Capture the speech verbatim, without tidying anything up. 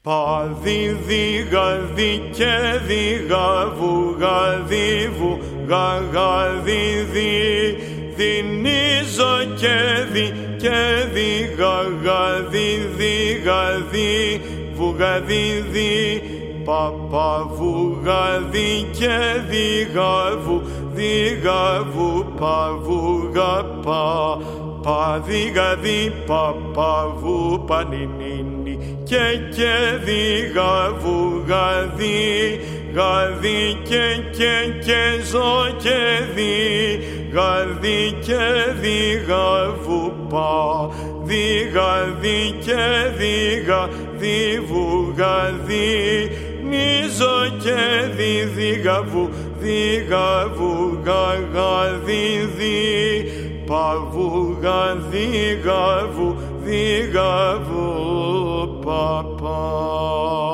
Παδί διγαδί και διγαβου γαδίβου γαγαδίδι δινίζω και δι και διγαγαδί διγαδί βουγαδίδι παπαβουγαδί και διγαβου διγαβου παβουγαπα παδίγαδι παπαβου πανινίνι και και διγαβου γαδί γαδί και και και ζω και δι γαδί και διγαβου πα διγαδί και διγαδί βουγαδί νίζω και δι διγαβου διγαβου γαγαδίδι παβουγαδί γαβου διγαβου παπα.